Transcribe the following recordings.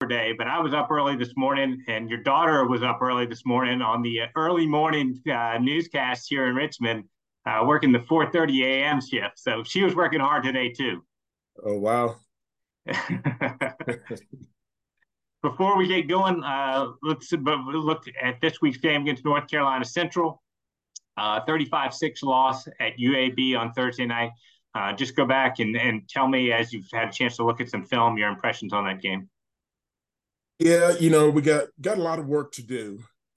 day, but I was up early this morning, and your daughter was up early this morning on the early morning newscast here in Richmond, working the 4:30 a.m. shift. So she was working hard today too. Oh, wow. Before we get going, let's look at this week's game against North Carolina Central. 35-6 loss at UAB on Thursday night. Just go back and tell me, as you've had a chance to look at some film, your impressions on that game. Yeah, we got a lot of work to do.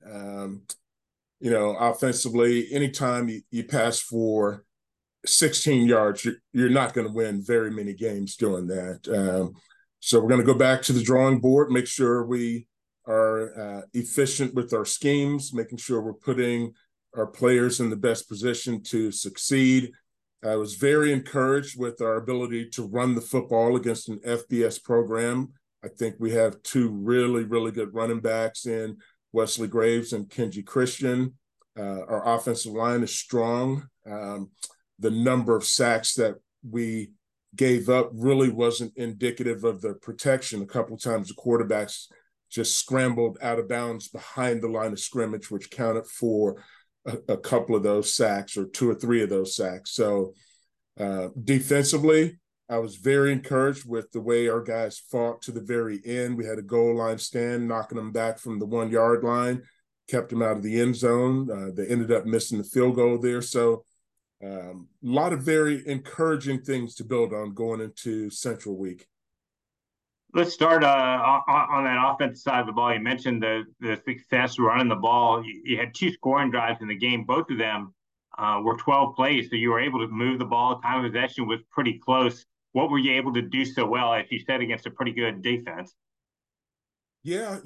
Offensively, anytime you pass for 16 yards, you're not going to win very many games doing that. So we're going to go back to the drawing board, make sure we are efficient with our schemes, making sure we're putting our players in the best position to succeed. I was very encouraged with our ability to run the football against an FBS program. I think we have two really, really good running backs in Wesley Graves and Kenji Christian. Our offensive line is strong. The number of sacks that we gave up really wasn't indicative of the protection. A couple of times the quarterbacks just scrambled out of bounds behind the line of scrimmage, which counted for a couple of those sacks, or two or three of those sacks. So defensively, I was very encouraged with the way our guys fought to the very end. We had a goal line stand, knocking them back from the 1 yard line, kept them out of the end zone. They ended up missing the field goal there. So a lot of very encouraging things to build on going into Central Week. Let's start on that offensive side of the ball. You mentioned the success running the ball. You had two scoring drives in the game. Both of them were 12 plays, so you were able to move the ball. Time of possession was pretty close. What were you able to do so well, as you said, against a pretty good defense? Yeah,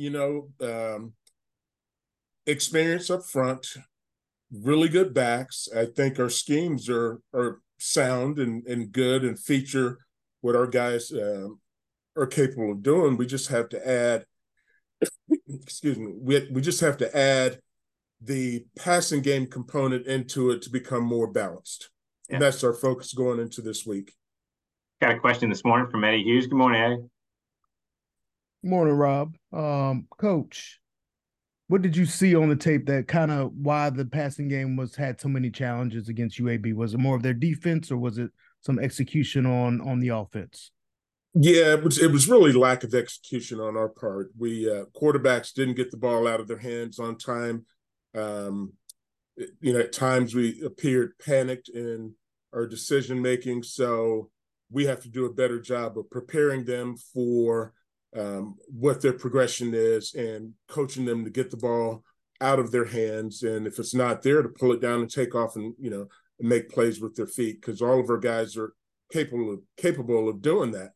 experience up front, really good backs. I think our schemes are sound and good and feature what our guys are capable of doing. We just have to add, excuse me, we just have to add the passing game component into it to become more balanced. Yeah. And that's our focus going into this week. Got a question this morning from Eddie Hughes. Good morning, Eddie. Good morning, Rob. Coach, what did you see on the tape that kind of why the passing game had so many challenges against UAB? Was it more of their defense, or was it some execution on the offense? Yeah, it was really lack of execution on our part. We quarterbacks didn't get the ball out of their hands on time. At times we appeared panicked in our decision making. So we have to do a better job of preparing them for what their progression is and coaching them to get the ball out of their hands. And if it's not there, to pull it down and take off and make plays with their feet, because all of our guys are capable of doing that.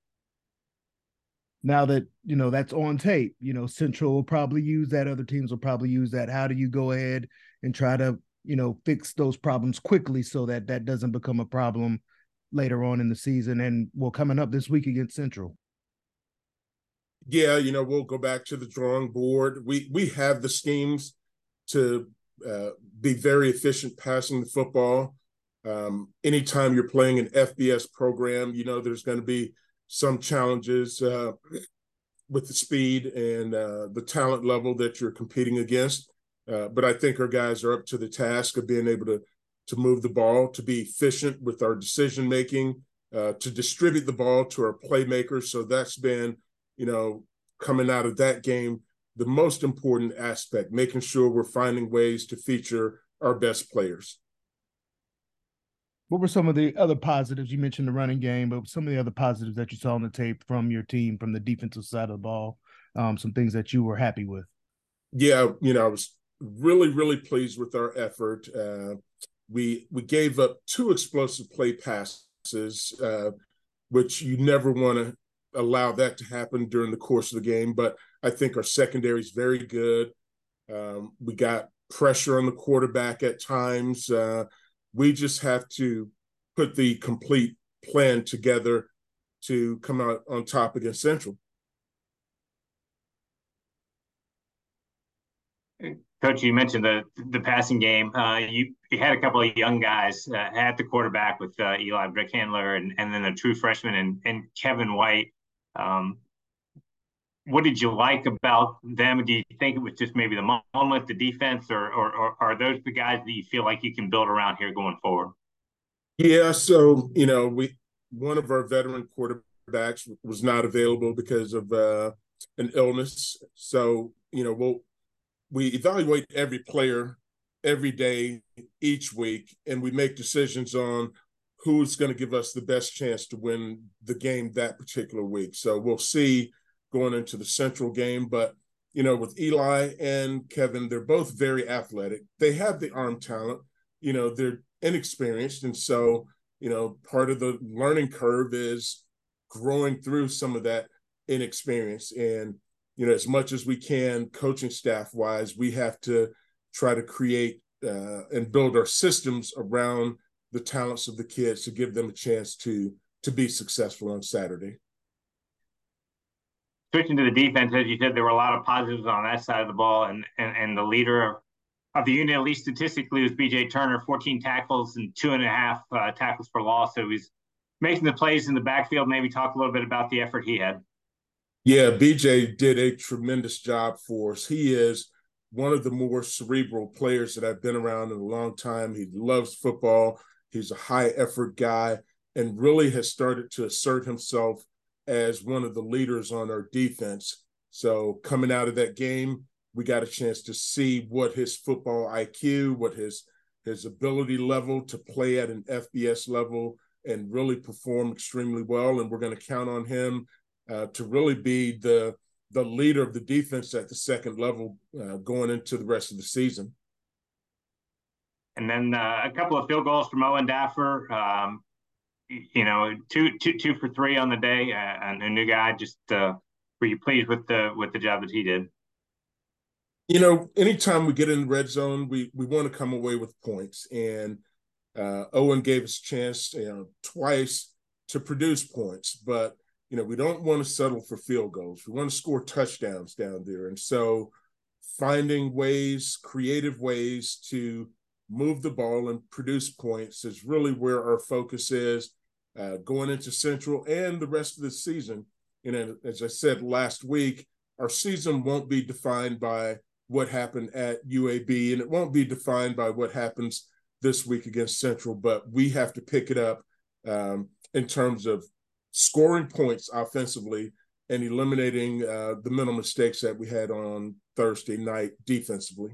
Now that, that's on tape, Central will probably use that. Other teams will probably use that. How do you go ahead and try to, fix those problems quickly so that doesn't become a problem later on in the season and coming up this week against Central? Yeah, we'll go back to the drawing board. We have the schemes to be very efficient passing the football. Anytime you're playing an FBS program, there's going to be some challenges with the speed and the talent level that you're competing against. But I think our guys are up to the task of being able to move the ball, to be efficient with our decision-making, to distribute the ball to our playmakers. So that's been, coming out of that game, the most important aspect, making sure we're finding ways to feature our best players. What were some of the other positives? You mentioned the running game, but some of the other positives that you saw on the tape from your team, from the defensive side of the ball, some things that you were happy with? Yeah, I was really, really pleased with our effort. We gave up two explosive play passes, which you never want to allow that to happen during the course of the game. But I think our secondary is very good. We got pressure on the quarterback at times. We just have to put the complete plan together to come out on top against Central. Coach, you mentioned the passing game. You had a couple of young guys at the quarterback with Eli Brickhandler and then a true freshman and Kevin White. what did you like about them? Do you think it was just maybe the moment, the defense, or are those the guys that you feel like you can build around here going forward? Yeah, so we one of our veteran quarterbacks was not available because of an illness. So we evaluate every player every day, each week, and we make decisions on who's going to give us the best chance to win the game that particular week. So we'll see going into the Central game, but with Eli and Kevin, they're both very athletic. They have the arm talent. They're inexperienced, and so part of the learning curve is growing through some of that inexperience. And as much as we can, coaching staff wise, we have to try to create and build our systems around the talents of the kids to give them a chance to be successful on Saturday. Switching to the defense, as you said, there were a lot of positives on that side of the ball, and the leader of the unit, at least statistically, was B.J. Turner, 14 tackles and 2.5 tackles for loss. So he's making the plays in the backfield. Maybe talk a little bit about the effort he had. Yeah, BJ did a tremendous job for us. He is one of the more cerebral players that I've been around in a long time. He loves football. He's a high effort guy and really has started to assert himself as one of the leaders on our defense. So coming out of that game, we got a chance to see what his football IQ, what his ability level to play at an FBS level and really perform extremely well. And we're going to count on him to really be the leader of the defense at the second level going into the rest of the season. And then a couple of field goals from Owen Daffer. Two for three on the day. And a new guy. Just were you pleased with the job that he did? Anytime we get in the red zone, we want to come away with points. And Owen gave us a chance, twice to produce points, but we don't want to settle for field goals. We want to score touchdowns down there. And so finding ways, creative ways to move the ball and produce points is really where our focus is going into Central and the rest of the season. As I said last week, our season won't be defined by what happened at UAB, and it won't be defined by what happens this week against Central, but we have to pick it up in terms of scoring points offensively and eliminating the mental mistakes that we had on Thursday night defensively.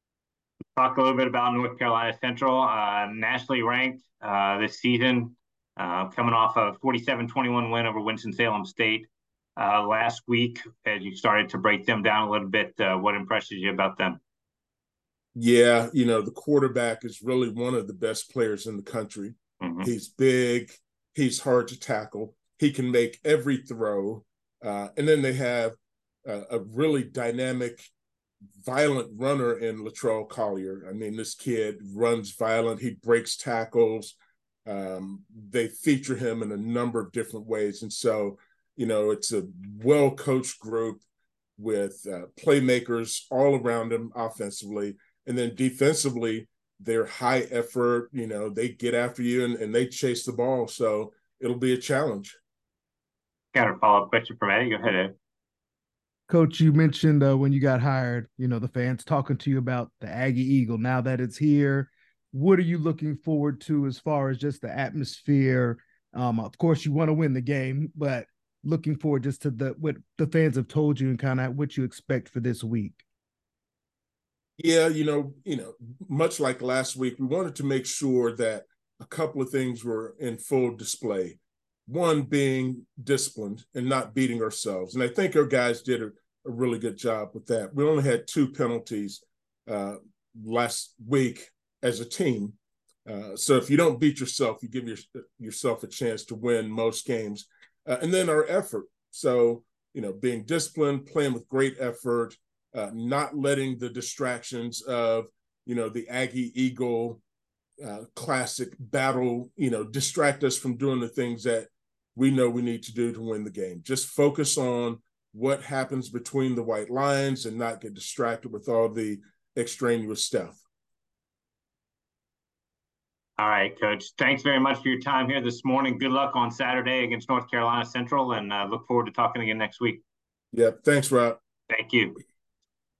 Talk a little bit about North Carolina Central, nationally ranked this season, coming off a 47-21 win over Winston-Salem State last week. As you started to break them down a little bit, what impresses you about them? Yeah, the quarterback is really one of the best players in the country. Mm-hmm. He's big. He's hard to tackle. He can make every throw. And then they have a really dynamic, violent runner in Latrell Collier. I mean, this kid runs violent. He breaks tackles. They feature him in a number of different ways. And so, it's a well-coached group with playmakers all around him offensively. And then defensively, they're high effort. They get after you and they chase the ball. So it'll be a challenge. Got a follow-up question from Eddie. Go ahead, Ed. Coach, you mentioned when you got hired, the fans talking to you about the Aggie Eagle. Now that it's here, what are you looking forward to as far as just the atmosphere? Of course, you want to win the game, but looking forward just to what the fans have told you and kind of what you expect for this week. Yeah, much like last week, we wanted to make sure that a couple of things were in full display. One being disciplined and not beating ourselves. And I think our guys did a really good job with that. We only had 2 penalties last week as a team. So if you don't beat yourself, you give yourself a chance to win most games. And then our effort. So, being disciplined, playing with great effort, not letting the distractions of, the Aggie Eagle classic battle, distract us from doing the things that we know we need to do to win the game. Just focus on what happens between the white lines and not get distracted with all the extraneous stuff. All right, Coach. Thanks very much for your time here this morning. Good luck on Saturday against North Carolina Central, and look forward to talking again next week. Yeah. Thanks, Rob. Thank you.